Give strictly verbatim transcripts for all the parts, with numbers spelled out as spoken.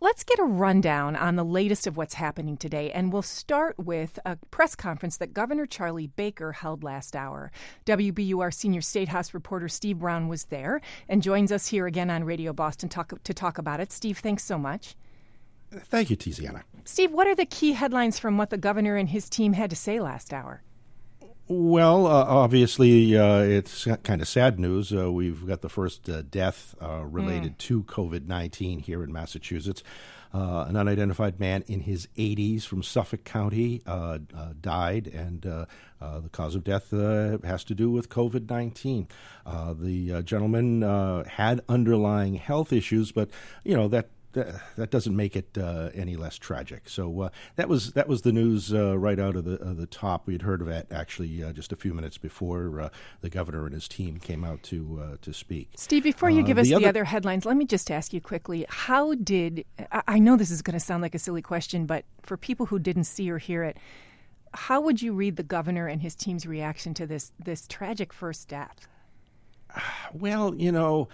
let's get a rundown on the latest of what's happening today, and we'll start with a press conference that Governor Charlie Baker held last hour. W B U R senior State House reporter Steve Brown was there and joins us here again on Radio Boston talk, to talk about it. Steve, thanks so much. Thank you, Tiziana. Steve, what are the key headlines from what the governor and his team had to say last hour? Well, uh, obviously, uh, it's kind of sad news. Uh, we've got the first uh, death uh, related mm. to COVID nineteen here in Massachusetts. Uh, an unidentified man in his eighties from Suffolk County uh, uh, died, and uh, uh, the cause of death uh, has to do with COVID nineteen. Uh, the uh, gentleman uh, had underlying health issues, but, you know, that That doesn't make it uh, any less tragic. So uh, that was that was the news uh, right out of the of the top. We had heard of it actually uh, just a few minutes before uh, the governor and his team came out to uh, to speak. Steve, before you give uh, us the, the other... other headlines, let me just ask you quickly: how did I know this is going to sound like a silly question, but for people who didn't see or hear it, how would you read the governor and his team's reaction to this this tragic first death? Well, you know,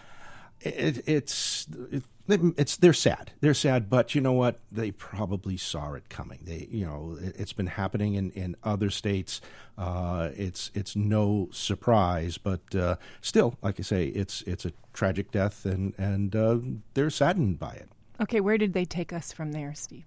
it, it's. It, It's they're sad. They're sad, but you know what? They probably saw it coming. They, you know, it, it's been happening in, in other states. Uh, it's it's no surprise, but uh, still, like I say, it's it's a tragic death, and and uh, they're saddened by it. Okay, where did they take us from there, Steve?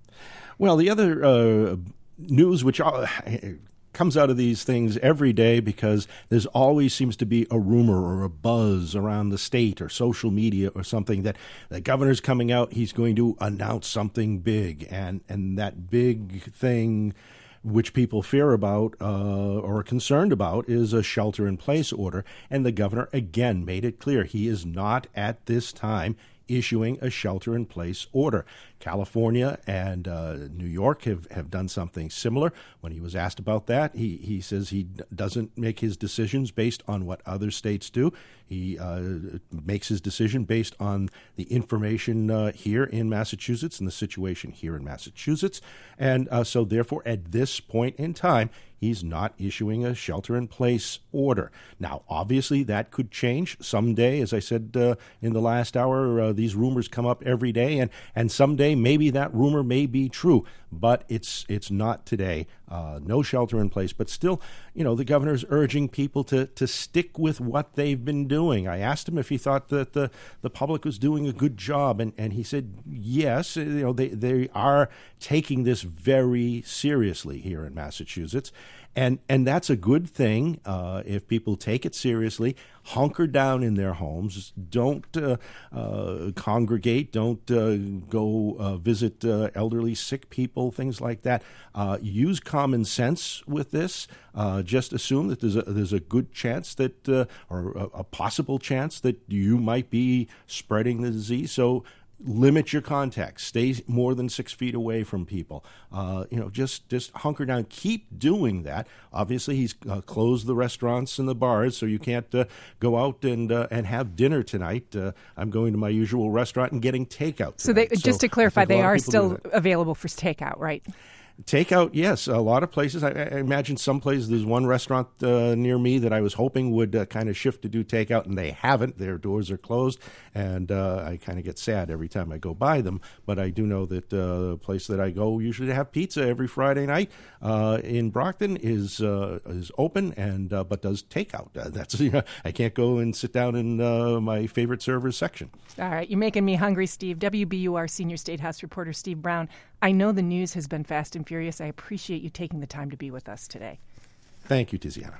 Well, the other uh, news, which uh, comes out of these things every day, because there's always seems to be a rumor or a buzz around the state or social media or something that the governor's coming out, he's going to announce something big, and and that big thing which people fear about uh, or are concerned about is a shelter-in-place order, and the governor again made it clear he is not at this time issuing a shelter-in-place order. California and uh, New York have, have done something similar. When he was asked about that, he, he says he d- doesn't make his decisions based on what other states do. He uh, makes his decision based on the information uh, here in Massachusetts and the situation here in Massachusetts. And uh, so therefore, at this point in time, he's not issuing a shelter-in-place order. Now, obviously, that could change someday. As I said uh, in the last hour, uh, these rumors come up every day, and, and someday maybe that rumor may be true, but it's it's not today. Uh, no shelter-in-place, but still, you know, the governor's urging people to, to stick with what they've been doing. I asked him if he thought that the, the public was doing a good job, and, and he said yes. You know, they, they are taking this very seriously here in Massachusetts. And and that's a good thing uh, if people take it seriously, hunker down in their homes, don't uh, uh, congregate, don't uh, go uh, visit uh, elderly, sick people, things like that. Uh, use common sense with this. Uh, just assume that there's a, there's a good chance that, uh, or a, a possible chance that you might be spreading the disease. So limit your contacts. Stay more than six feet away from people. Uh, you know, just just hunker down. Keep doing that. Obviously, he's uh, closed the restaurants and the bars, so you can't uh, go out and uh, and have dinner tonight. Uh, I'm going to my usual restaurant and getting takeout tonight. So, they, just so to clarify, they are still do available for takeout, right? Takeout, yes. A lot of places. I, I imagine some places, there's one restaurant uh, near me that I was hoping would uh, kind of shift to do takeout, and they haven't. Their doors are closed, and uh, I kind of get sad every time I go by them. But I do know that uh, the place that I go usually to have pizza every Friday night uh, in Brockton is uh, is open, and uh, but does takeout. Uh, that's you know, I can't go and sit down in uh, my favorite servers section. All right, you're making me hungry, Steve. W B U R senior State House reporter Steve Brown. I know the news has been fast and furious. I appreciate you taking the time to be with us today. Thank you, Tiziana.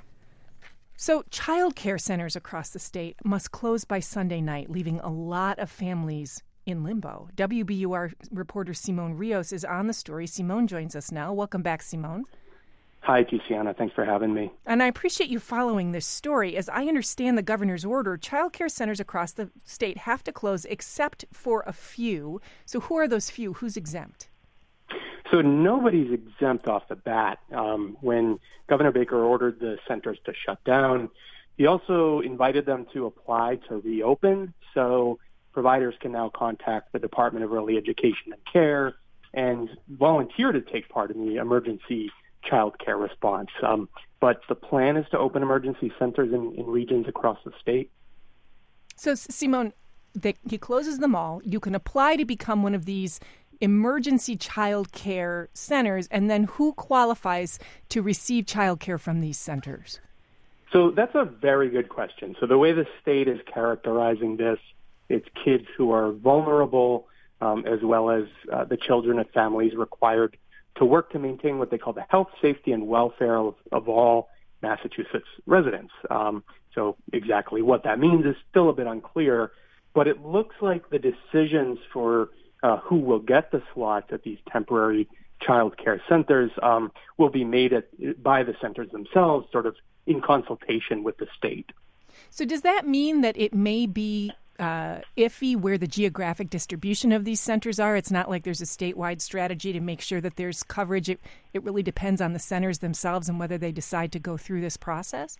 So child care centers across the state must close by Sunday night, leaving a lot of families in limbo. W B U R reporter Simone Rios is on the story. Simone joins us now. Welcome back, Simone. Hi, Tiziana. Thanks for having me. And I appreciate you following this story. As I understand the governor's order, child care centers across the state have to close except for a few. So who are those few? Who's exempt? So nobody's exempt off the bat. Um, when Governor Baker ordered the centers to shut down, he also invited them to apply to reopen. So providers can now contact the Department of Early Education and Care and volunteer to take part in the emergency child care response. Um, but the plan is to open emergency centers in, in regions across the state. So, Simone, they, he closes them all. You can apply to become one of these emergency child care centers, and then who qualifies to receive child care from these centers? So that's a very good question. So the way the state is characterizing this, it's kids who are vulnerable, um, as well as uh, the children and families required to work to maintain what they call the health, safety, and welfare of, of all Massachusetts residents. Um, so exactly what that means is still a bit unclear, but it looks like the decisions for uh, who will get the slots at these temporary child care centers um, will be made at, by the centers themselves, sort of in consultation with the state. So does that mean that it may be uh, iffy where the geographic distribution of these centers are? It's not like there's a statewide strategy to make sure that there's coverage. It, it really depends on the centers themselves and whether they decide to go through this process?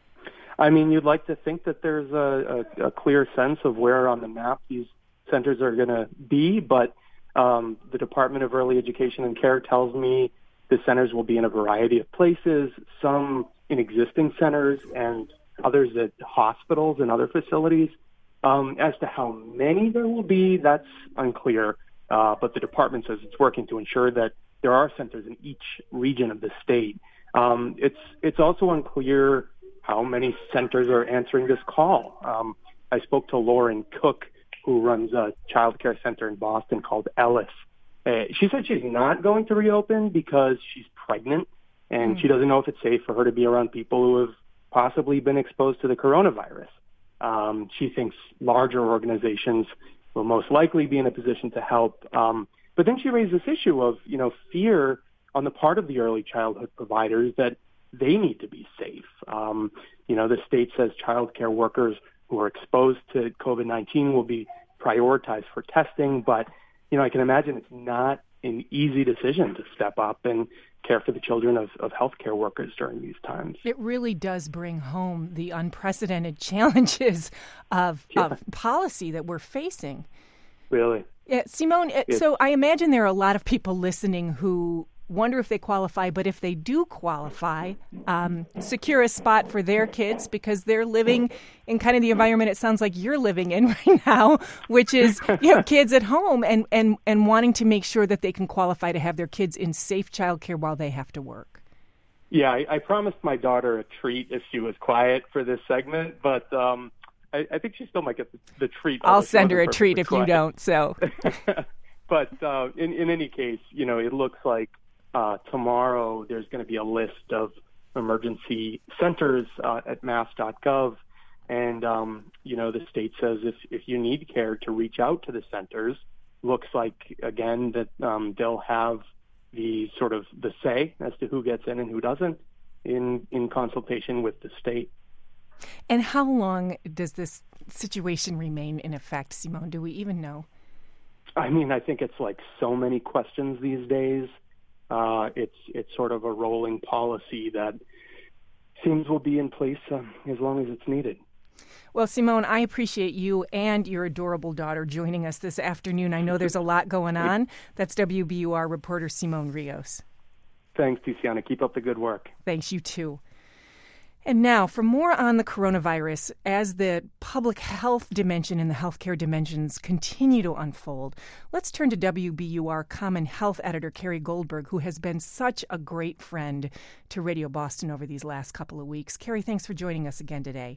I mean, you'd like to think that there's a, a, a clear sense of where on the map these centers are going to be, but um, the Department of Early Education and Care tells me the centers will be in a variety of places, some in existing centers and others at hospitals and other facilities. Um, as to how many there will be, that's unclear, uh, but the department says it's working to ensure that there are centers in each region of the state. Um, it's it's also unclear how many centers are answering this call. Um, I spoke to Lauren Cook, who runs a child care center in Boston called Ellis. Uh, she said she's not going to reopen because she's pregnant, and mm. she doesn't know if it's safe for her to be around people who have possibly been exposed to the coronavirus. Um, she thinks larger organizations will most likely be in a position to help. Um, but then she raised this issue of, you know, fear on the part of the early childhood providers that they need to be safe. Um, you know, the state says child care workers who are exposed to COVID nineteen will be prioritized for testing, but, you know, I can imagine it's not an easy decision to step up and care for the children of, of healthcare workers during these times. It really does bring home the unprecedented challenges of, yeah. of policy that we're facing. Really? Yeah, Simone, it's, so I imagine there are a lot of people listening who wonder if they qualify, but if they do qualify, um, secure a spot for their kids because they're living in kind of the environment it sounds like you're living in right now, which is, you know, kids at home and, and, and wanting to make sure that they can qualify to have their kids in safe childcare while they have to work. Yeah, I, I promised my daughter a treat if she was quiet for this segment, but um, I, I think she still might get the, the treat. I'll send her a treat if quiet. You don't, so. But uh, in, in any case, you know, it looks like Uh, tomorrow, there's going to be a list of emergency centers uh, at mass dot gov. And, um, you know, the state says if, if you need care to reach out to the centers, looks like, again, that um, they'll have the sort of the say as to who gets in and who doesn't in, in consultation with the state. And how long does this situation remain in effect, Simone? Do we even know? I mean, I think it's like so many questions these days. Uh, it's it's sort of a rolling policy that seems will be in place uh, as long as it's needed. Well, Simone, I appreciate you and your adorable daughter joining us this afternoon. I know there's a lot going on. That's W B U R reporter Simone Rios. Thanks, Tiziana. Keep up the good work. Thanks, you too. And now, for more on the coronavirus, as the public health dimension and the healthcare dimensions continue to unfold, let's turn to W B U R Common Health editor Carrie Goldberg, who has been such a great friend to Radio Boston over these last couple of weeks. Carrie, thanks for joining us again today.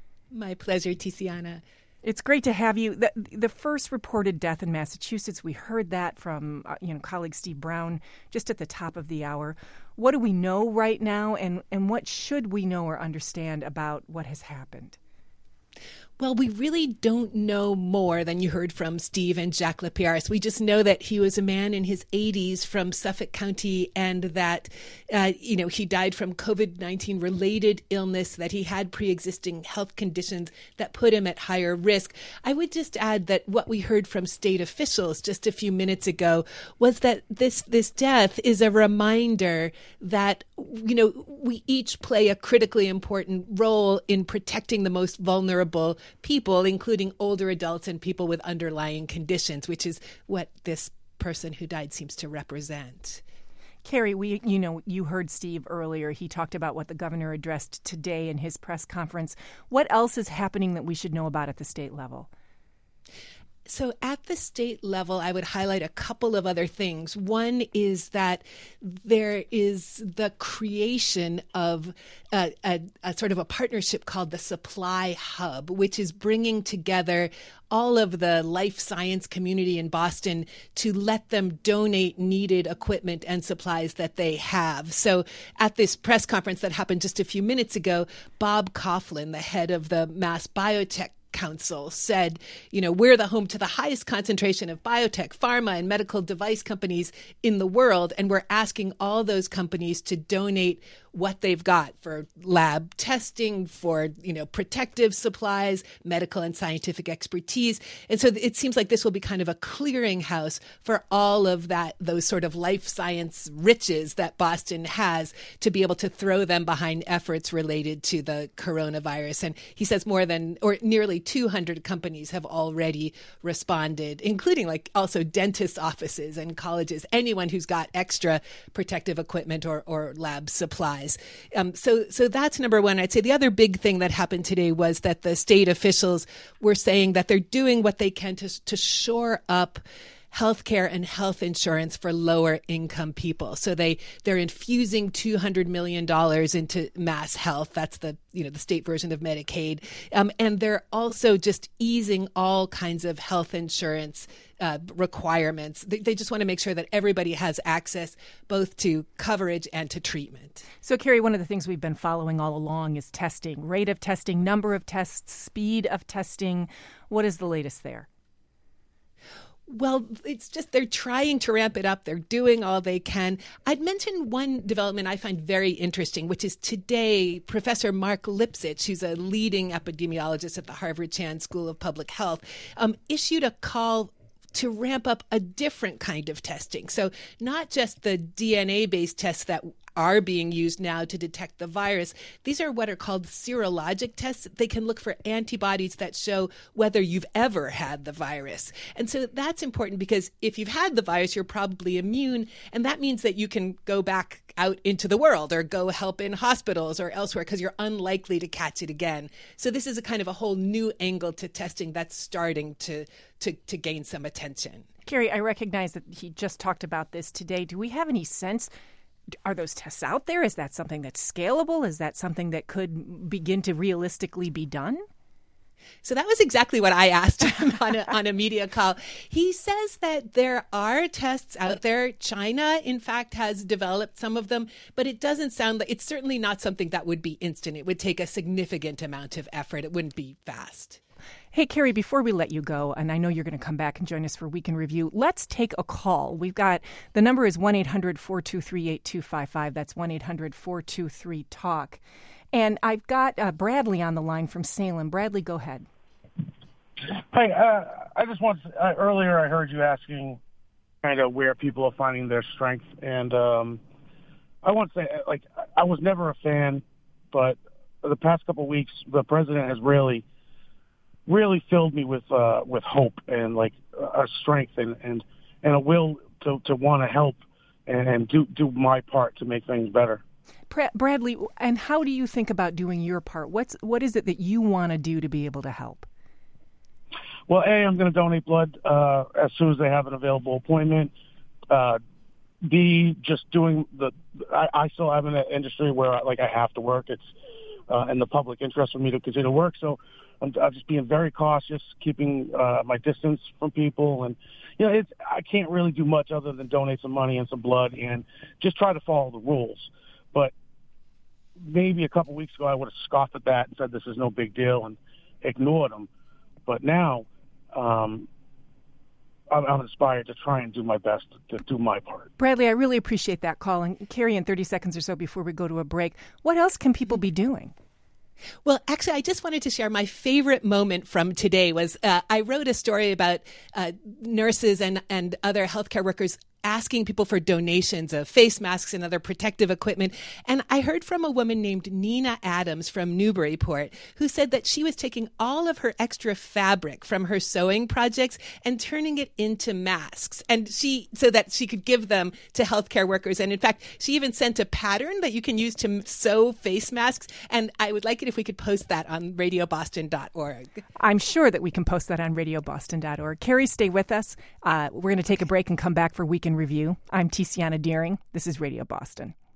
My pleasure, Tiziana. It's great to have you. The, the first reported death in Massachusetts, we heard that from uh, you know colleague Steve Brown just at the top of the hour. What do we know right now, and, and what should we know or understand about what has happened? Well, we really don't know more than you heard from Steve and Jack Lapierre. We just know that he was a man in his eighties from Suffolk County and that, uh, you know, he died from COVID nineteen related illness, that he had pre-existing health conditions that put him at higher risk. I would just add that what we heard from state officials just a few minutes ago was that this, this death is a reminder that, you know, we each play a critically important role in protecting the most vulnerable people, including older adults and people with underlying conditions, which is what this person who died seems to represent. Carrie, we, you know, you heard Steve earlier. He talked about what the governor addressed today in his press conference. What else is happening that we should know about at the state level? So at the state level, I would highlight a couple of other things. One is that there is the creation of a, a, a sort of a partnership called the Supply Hub, which is bringing together all of the life science community in Boston to let them donate needed equipment and supplies that they have. So at this press conference that happened just a few minutes ago, Bob Coughlin, the head of the Mass Biotech Council, said, you know, we're the home to the highest concentration of biotech, pharma, and medical device companies in the world, and we're asking all those companies to donate what they've got for lab testing, for, you know, protective supplies, medical and scientific expertise. And so it seems like this will be kind of a clearinghouse for all of that, those sort of life science riches that Boston has, to be able to throw them behind efforts related to the coronavirus. And he says more than, or nearly two hundred companies have already responded, including like also dentist offices and colleges, anyone who's got extra protective equipment or, or lab supplies. Um, so, so that's number one. I'd say the other big thing that happened today was that the state officials were saying that they're doing what they can to, to shore up healthcare and health insurance for lower income people. So they, they're infusing two hundred million dollars into Mass Health. That's the, you know, the state version of Medicaid. Um, and they're also just easing all kinds of health insurance uh, requirements. They, they just want to make sure that everybody has access both to coverage and to treatment. So, Carrie, one of the things we've been following all along is testing, rate of testing, number of tests, speed of testing. What is the latest there? Well, it's just they're trying to ramp it up. They're doing all they can. I'd mention one development I find very interesting, which is today, Professor Mark Lipsitch, who's a leading epidemiologist at the Harvard Chan School of Public Health, um, issued a call to ramp up a different kind of testing. So not just the D N A-based tests that are being used now to detect the virus. These are what are called serologic tests. They can look for antibodies that show whether you've ever had the virus. And so that's important because if you've had the virus, you're probably immune. And that means that you can go back out into the world or go help in hospitals or elsewhere because you're unlikely to catch it again. So this is a kind of a whole new angle to testing that's starting to, to, to gain some attention. Carrie, I recognize that he just talked about this today. Do we have any sense? Are those tests out there? Is that something that's scalable? Is that something that could begin to realistically be done? So that was exactly what I asked him on a, on a media call. He says that there are tests out there. China, in fact, has developed some of them, but it doesn't sound like it's certainly not something that would be instant. It would take a significant amount of effort. It wouldn't be fast. Hey, Carrie, before we let you go, and I know you're going to come back and join us for Week in Review, let's take a call. We've got, the number is one eight hundred four two three eight two five five. That's one eight hundred four two three talk. And I've got uh, Bradley on the line from Salem. Bradley, go ahead. Hey, uh, I just want to, uh, earlier I heard you asking kind of where people are finding their strength. And um, I want to say, like, I was never a fan, but the past couple of weeks, the president has really really filled me with uh, with hope and like a strength and, and, and a will to, to want to help and, and do do my part to make things better. Bradley, and how do you think about doing your part? What's what is it that you want to do to be able to help? Well, A, I'm going to donate blood uh, as soon as they have an available appointment. Uh, B, just doing the I, I still have an industry where like I have to work. It's uh, in the public interest for me to continue to work. So I'm, I'm just being very cautious, keeping uh, my distance from people. And, you know, it's, I can't really do much other than donate some money and some blood and just try to follow the rules. But maybe a couple weeks ago I would have scoffed at that and said this is no big deal and ignored them. But now um, I'm, I'm inspired to try and do my best to do my part. Bradley, I really appreciate that call. And Carrie, in thirty seconds or so before we go to a break, what else can people be doing? Well, actually, I just wanted to share my favorite moment from today was uh, I wrote a story about uh, nurses and, and other healthcare workers asking people for donations of face masks and other protective equipment. And I heard from a woman named Nina Adams from Newburyport who said that she was taking all of her extra fabric from her sewing projects and turning it into masks, and she so that she could give them to healthcare workers. And in fact, she even sent a pattern that you can use to sew face masks. And I would like it if we could post that on radio boston dot org. I'm sure that we can post that on radio boston dot org. Carrie, stay with us. Uh, we're going to take a break and come back for Week in Review. I'm Tiziana Deering. This is Radio Boston.